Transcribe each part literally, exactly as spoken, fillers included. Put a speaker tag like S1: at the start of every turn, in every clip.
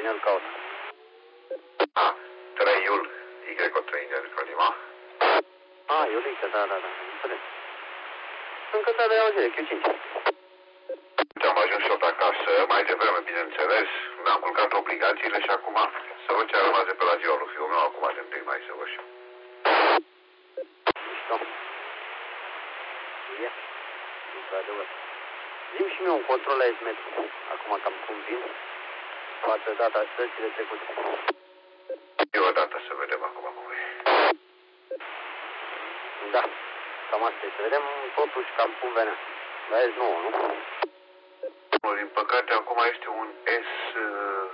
S1: Cine îl caută?
S2: A, trei Iul, Y o trei India Lima.
S1: A, Iulica, da, da, da, înțeles. Încă ți-a de auzire, Q cinci.
S2: Am ajuns și eu acasă, mai devreme, bineînțeles. Mi-am culcat obligațiile și acum să văd ce a rămas de pe la ziua lui fiul meu, acum de întâi mai să văd și.
S1: Mișto. Ia, într-adevăr. Zi-mi și mie un control la S-metru, acum cam cum vin, față data stățile trecute.
S2: E o dată să vedem acum cum e.
S1: Da, cam asta e, să vedem totuși cam cum venea. La S nouă, nu?
S2: Din păcate, acum este un S... Uh,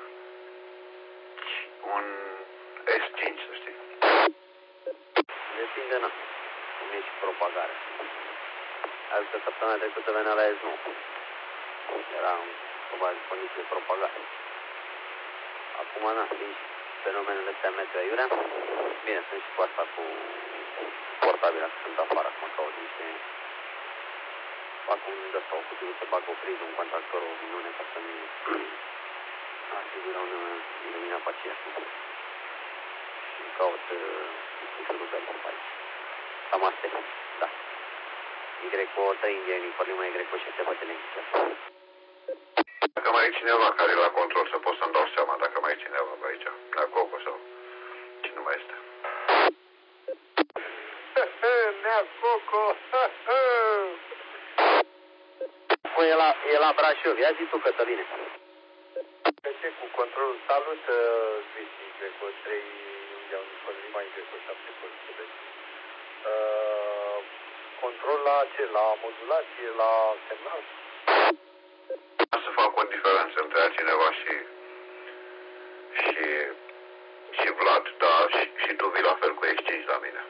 S2: un S cinci, să știi.
S1: Depinde, na, cum e și propagarea. Altă săptămâna trecută venea la S nouă. Era în, probabil, condiții de propagare. Acum, na, fiind fenomenele astea meteo aiurea, bine, sunt și cu asta cu portabila, sunt afară, acum caut niște... Fac un de-asta, o cutie să fac o priză, un contactor, o minune, ca să-mi asigură un iluminat pe aceea. Și caut un șurubel aici. Cam asta e, da. Y cu trei India Lima, Y cu șapte pe televiziune.
S2: Dacă mai e cineva care e la control, să pot să-mi dau seama dacă mai e cineva pe aici, la Coco sau cine mai este.
S1: Nea Coco! Păi e la, e la Brașov, ia zi tu, Cătăline.
S3: Ce cu controlul, salut, Swiss Y cu trei India Lima, Y cu șapte pe uh, control la ce? La modulație, la semnal?
S2: Să fac o diferență între cineva și și și Vlad, da, și, și tu vii la fel cu S cinci la mine.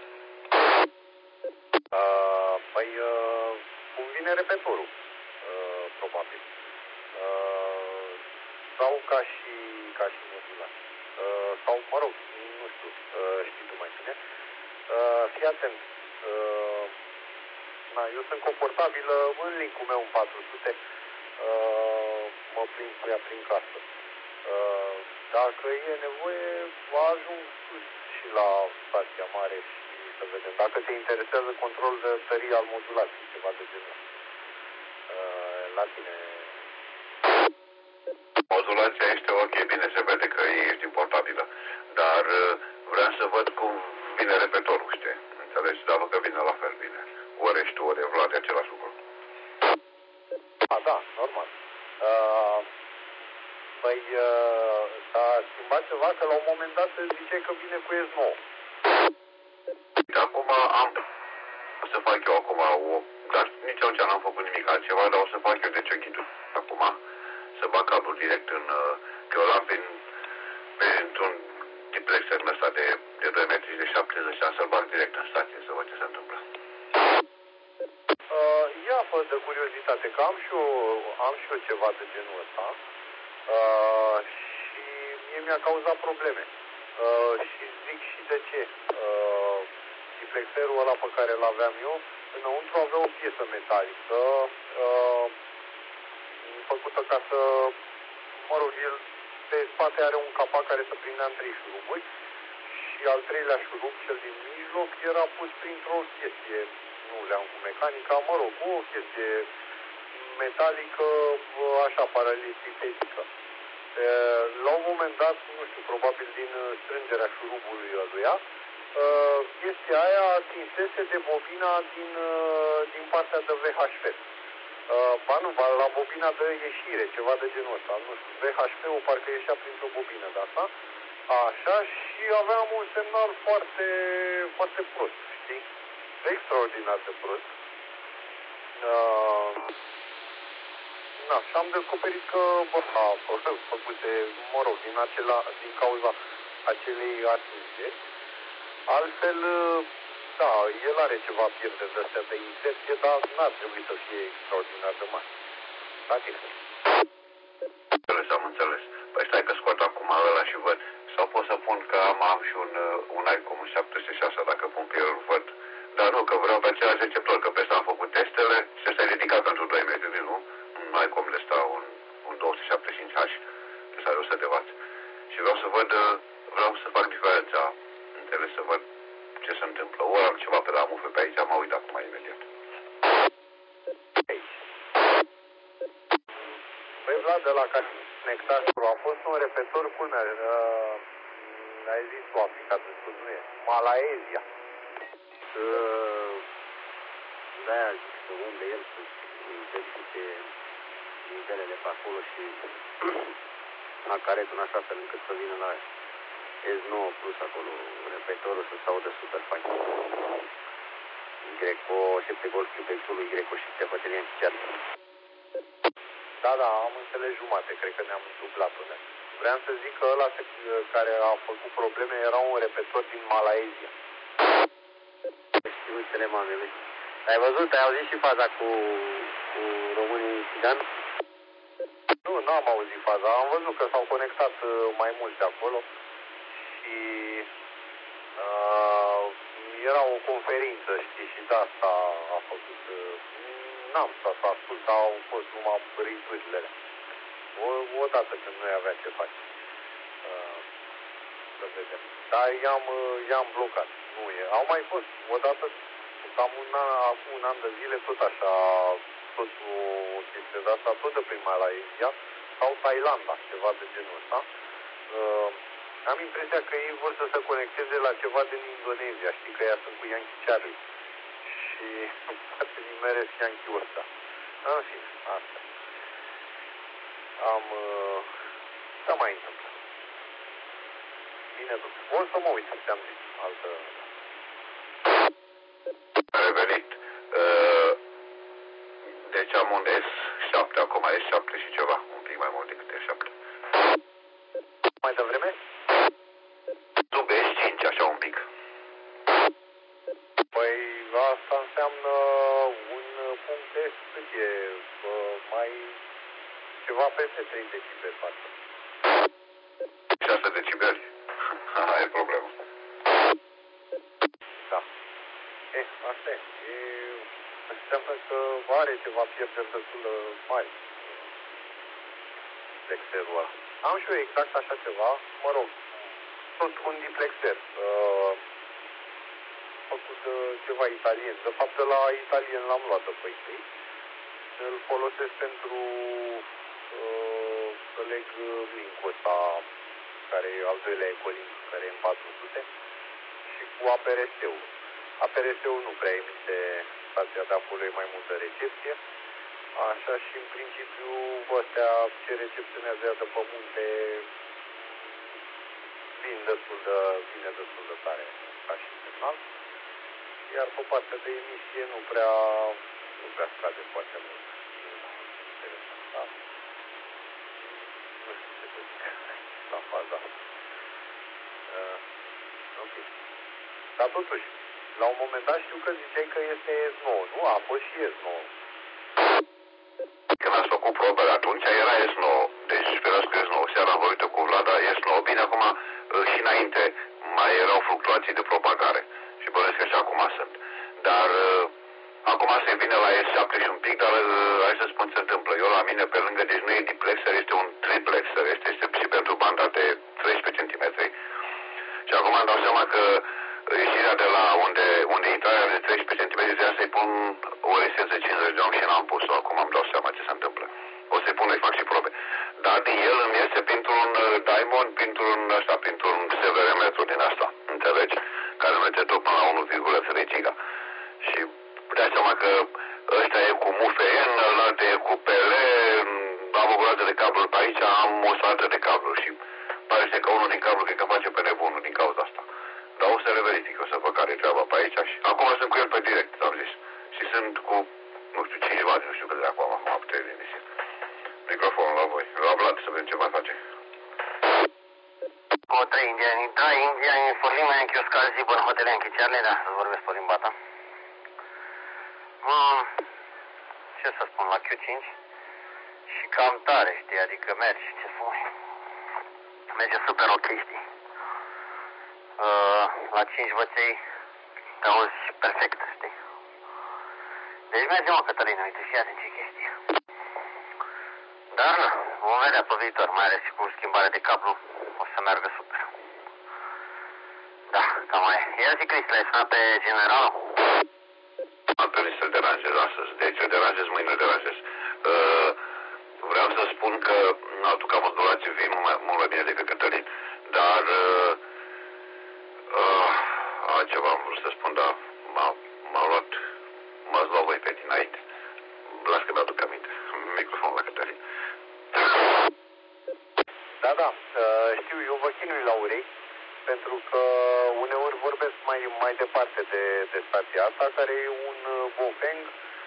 S3: Uh, păi, uh, cum vine repetorul, uh, probabil. Uh, sau ca și, ca și modulație. Uh, sau, mă rog, nu știu, uh, știi tu mai bine. Uh, fii atent. Uh, na, eu sunt confortabilă în link-ul meu în patru sute. Uh, mă plimb cu ea prin casă. Uh, dacă e nevoie, ajung sus și la stația mare și să vedem. Dacă te interesează control de tărie al modulației, ceva de genul. Uh, la tine.
S2: Modulația este ok, bine, se vede că ești importabilă, dar uh, vreau să văd cum vine repetorul, știi? Înțelegi? Dacă că vine la fel bine. Ori ești tu, ori e Vlad, e același lucru.
S3: A, da, normal. Uh, păi, uh, s-a schimbat ceva, că la un moment dat ziceai că vine cu S nouă.
S2: Acum am să fac eu acum o, dar nici atunci n-am făcut nimic altceva, dar o să fac eu de ce ghidul acum, să bag cablul direct în, că eu l-am prin, printr-un diplexer ăsta de, de doi metri de șaptezeci și să-l bag direct în stație, să văd ce se întâmplă.
S3: Uh, ia fă de curiozitate, că am și eu, am și eu ceva de genul ăsta uh, și mie mi-a cauzat probleme. Uh, și zic și de ce. Uh, diplexerul ăla pe care îl aveam eu, înăuntru avea o piesă metalică uh, făcută ca să, mă rog, el pe spate are un capac care se prindea în trei șuruburi și al treilea șurub, cel din mijloc, era pus printr-o chestie, nu le-am cu mecanica, mă rog, o chestie metalică, așa, paralelitetică. La un moment dat, nu știu, probabil din strângerea șurubului ăluia, chestia aia atinsese de bobina din, din partea de V H F. Ba nu, ba la bobina de ieșire, ceva de genul ăsta, nu știu, V H F-ul parcă ieșea printr-o bobină de asta, așa, și aveam un semnal foarte, foarte prost, știi? Extraordinar de prost. Uh, na, și am descoperit că, bă, a făcute, mă rog, din, acela, din cauza acelei atingeri. Altfel, da, el are ceva pierderi de-astea de inserție, dar n-ar trebui să fie extraordinar de mare. La tine.
S2: Înțeles, am înțeles. Păi stai că scot acum ăla și văd. Sau pot să pun că am, am și un, un ICOM, un șapte sute șase, dacă pun pe el, văd. Dar nu, că vreau pe același receptor, că pe ăsta am făcut testele și ăsta e ridicat pentru doi metri, nu? Un ICOM de ăsta, un, un două sute șaptezeci și cinci H, ăsta are o sută de watt. vreau să văd, vreau să fac diferența între să văd ce se întâmplă. Ori am ceva pe la mufe pe aici, mă uit acum imediat.
S3: Păi Vlad, de la care conectatul a fost un repetor culmea, uh, ai zis tu, aplicat în spus, nu e, Malaezia.
S1: Uh, de-aia zic să unde el să verifice nivelele pe acolo și la caretul în așa fel încât să vină la S nouă plus acolo repetorul să se audă super fain. Y cu șapte Golf Quebec-ul Y cu șapte Hotel Antichar.
S3: Da, da, am înțeles jumate, cred că ne-am dublat unde. Vreau să zic că ăla care a făcut probleme era un repetor din Malaezia.
S1: Știuțele mamelui. Ai văzut, ai auzit și faza cu, cu românii țigan?
S3: Nu, n-am auzit faza, am văzut că s-au conectat mai mulți de acolo și uh, era o conferință, știi, și de asta a făcut, uh, n-am stat să ascult, au fost numai riturile alea. O, odată când noi avea ce face. Uh, să vedem. Dar i-am, i-am blocat. Nu e. Au mai fost odată, cam un an, acum un an de zile, tot așa, tot o chestie de asta, tot de prin Malaysia sau Thailanda, ceva de genul ăsta. Uh, am impresia că ei vor să se conecteze la ceva din Indonezia. Știi că ea sunt cu Yankee Charlie. Și poate nimeresc Yankee-ul ăsta. În fine, asta. Am... Uh, să mai întâmplă. Bine, duc. O să mă uit, ți-am zis. Altă...
S2: A revenit. Uh, deci am un S șapte acum, S șapte și ceva. Un pic mai mult decât S șapte.
S3: Mai devreme?
S2: Sub S cinci, așa un pic.
S3: Păi asta înseamnă un punct S, cât e? Uh, mai ceva peste trei decibeli, parcă.
S2: șase decibeli. Aia e problema.
S3: Da. E, asta e. e înseamnă că are ceva pierderi destul de mari. Diplexerul ăla. Am și eu exact așa ceva, mă rog, tot un diplexer. Uh, făcut uh, ceva italien. De fapt, la italien l-am luat de păi. Îl folosesc pentru uh, să leg link-ul ăsta, care e al doilea ecolink, care e în patru sute, și cu A P R S-ul. A P R S-ul nu prea emite, stația de acolo e mai multă recepție. Așa și în principiu ăstea ce recepționează ea de pe munte vin destul de, vine destul de tare ca și semnal. Iar pe partea de emisie nu prea, nu prea scade foarte mult. Interesant, da? Nu știu ce să zic la faza. Uh, ok. Dar totuși, la un moment dat știu că ziceai că este S nouă, nu? A fost și S nouă.
S2: Când ați făcut probele atunci, era S nouă. Deci, sperească S nouă. Seara am vorbit cu Vlada, S nouă. Bine, acum și înainte mai erau fluctuații de propagare. Și bănesc că și acum sunt. Dar acum se vine la S șapte și un pic, dar hai să spun ce se întâmplă. Eu la mine, pe lângă, deci nu e diplexer, este un triplexer. Este, este și pentru banda de treisprezece centimetri. Și acum îmi dau seama că ieșirea de la unde, unde intrarea de treisprezece centimetri, trebuia să-i pun o rezistență cincizeci de ohm și n-am pus-o. Acum îmi dau seama ce se întâmplă. O să-i pun, îi fac și probe. Dar din el îmi iese printr-un diamond, printr-un ăsta, printr-un severometru din asta, înțelegi? Care merge tot până la unu virgulă trei giga. Și dai seama că ăsta e cu M F N, ălalt e cu P L, am o groază de cabluri pe aici, am o saltă de cabluri și pare că unul din cablu cred că face pe nebunul din cauza asta. Dar o să le verific, o să văd care e treaba pe aici și acum sunt cu el pe direct, am zis. Și sunt cu, nu știu, cinci vați, nu știu cât de acum, acum puteți liniște. Microfonul la voi. La Vlad să vedem ce mai face.
S4: Cu trei indiani, da, indiani, for Lima, Yankee Oscar, Zibor, Hotel Yankee Charlie, da, să vorbesc pe limba ta. Mm, ce să spun, la Q cinci? Și cam tare, știi, adică mergi, ce să mai... Merge super ok, știi. Uh, la cinci văței te auzi perfect, știi. Deci merge, mă, Cătălina, uite, și azi ce chestie. Dar nu, vom vedea pe viitor, mai ales și cu schimbarea de cablu, o să meargă super. Da, cam mai e. Ia zi, Cristi, l-ai sunat pe generalul?
S2: Am permis să-l deranjez astăzi, deci îl deranjez, mâine îl deranjez. Uh, vreau să spun că aduc amândulații vii mult mai, mult mai bine decât Cătălin, dar uh, uh, altceva am vrut să spun, dar m-a, m-a luat, m-ați luat voi pe dinainte. Las că mi-aduc aminte. Microfonul la Cătălin.
S3: Da, da, știu, eu vă chinui la urechi, pentru că uneori vorbesc mai, mai departe de, de stația asta, care e un bofeng,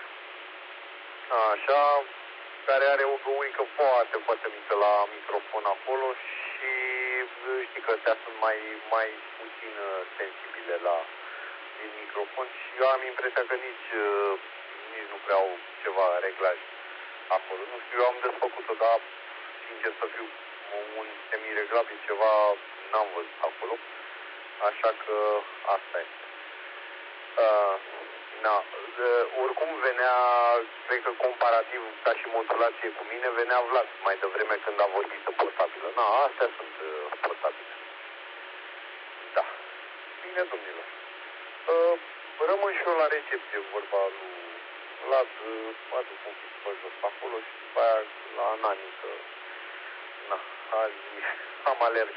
S3: așa, care are o găurică foarte, foarte mică la microfon acolo și știi că astea sunt mai, mai puțin sensibile la din microfon și eu am impresia că nici, nici nu prea au ceva reglaj acolo. Nu știu, eu am desfăcut-o, dar sincer să fiu un semi-reglabil ceva n-am văzut acolo. Așa că asta e. Uh, na, uh, oricum venea, cred că comparativ ca și modulație cu mine, venea Vlad mai devreme când a vorbit de portabilă. Na, astea sunt uh, portabile. Da. Bine, domnilor. Uh, rămân și eu la recepție, vorba lui Vlad, uh, aduc un pic pe jos acolo și după aia la Nani, că na, azi am alerg.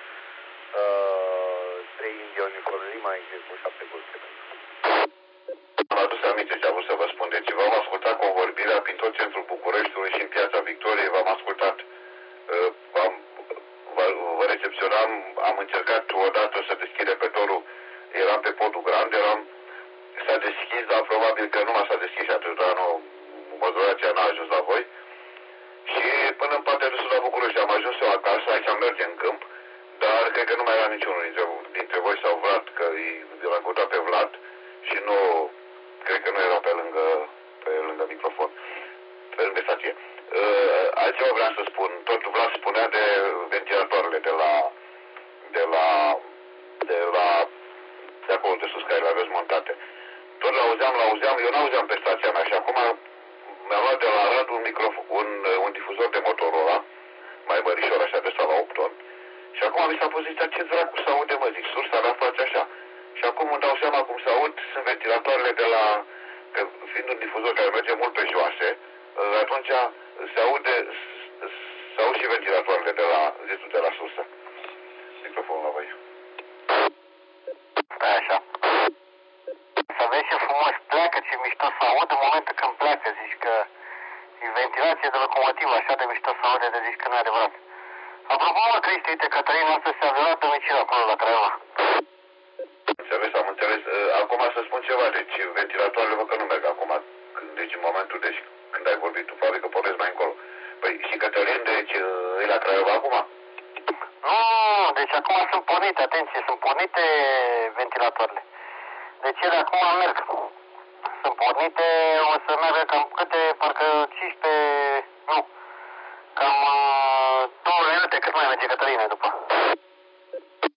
S3: Uh, trei India uniforme, mai exact cu șapte golfe.
S2: Am adus aminte ce am vrut să vă spun. Deci v-am ascultat convorbirea prin tot centrul Bucureștiului și în Piața Victoriei, v-am ascultat. Uh, am, vă, vă recepționam, am încercat odată să deschid repetorul, eram pe podul grand, eram, s-a deschis, dar probabil că nu s-a deschis atât, dar nu, modulația n-a ajuns la voi. Și până în partea de sus la București am ajuns eu acasă, aici am merge în câmp, dar cred că nu mai era niciunul dintre, dintre voi sau Vlad, că l-am căutat pe Vlad și nu, cred că nu era pe lângă, pe lângă microfon, pe lângă stație. Uh, altceva vreau să spun, tot Vlad spunea de ventilatoarele de la, de la, de la, de acolo de sus, care le aveți montate. Tot l-auzeam, l-auzeam, eu n-auzeam pe stația mea și acum mi-a luat de la Rad un microfon, un, un difuzor de Motorola, mai mărișor așa de ăsta la opt toni. Și acum mi s-a pus, zicea, ce dracu să aude, mă, zic, sursa mea face așa. Și acum îmi dau seama cum se aud, sunt ventilatoarele de la, că fiind un difuzor care merge mult pe joase, atunci se aude, se aud și ventilatoarele de la, zițul, de la sursă. Microfonul la voi.
S4: Stai așa. Să vezi ce frumos pleacă, ce mișto să aud în momentul când pleacă, zici că e ventilație de locomotivă, așa de mișto să aude, de zici că nu e adevărat. Apropo, mă, Cristi, uite, Cătălina asta se-a violat domiciliul acolo la Craiova.
S2: Înțeles, am înțeles. Acum să spun ceva, deci ventilatoarele vă că nu merg acum. Deci în momentul, deci când ai vorbit tu, probabil că pornesc mai încolo. Păi și Cătălin, deci e la Craiova acum?
S4: Nu, deci acum sunt pornite, atenție, sunt pornite ventilatoarele. Deci ele acum merg. Sunt pornite, o să meargă cam câte, parcă cincisprezece, nu, cam două minute cât mai merge Cătălina după.